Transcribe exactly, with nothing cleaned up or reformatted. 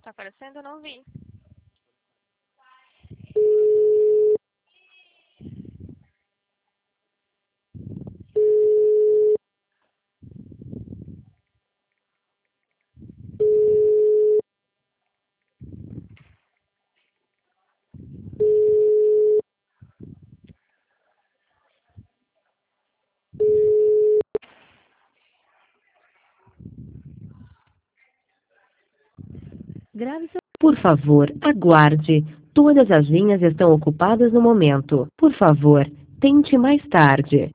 Tá aparecendo? Eu não vi. Grave seu... Por favor, aguarde. Todas as linhas estão ocupadas no momento. Por favor, tente mais tarde.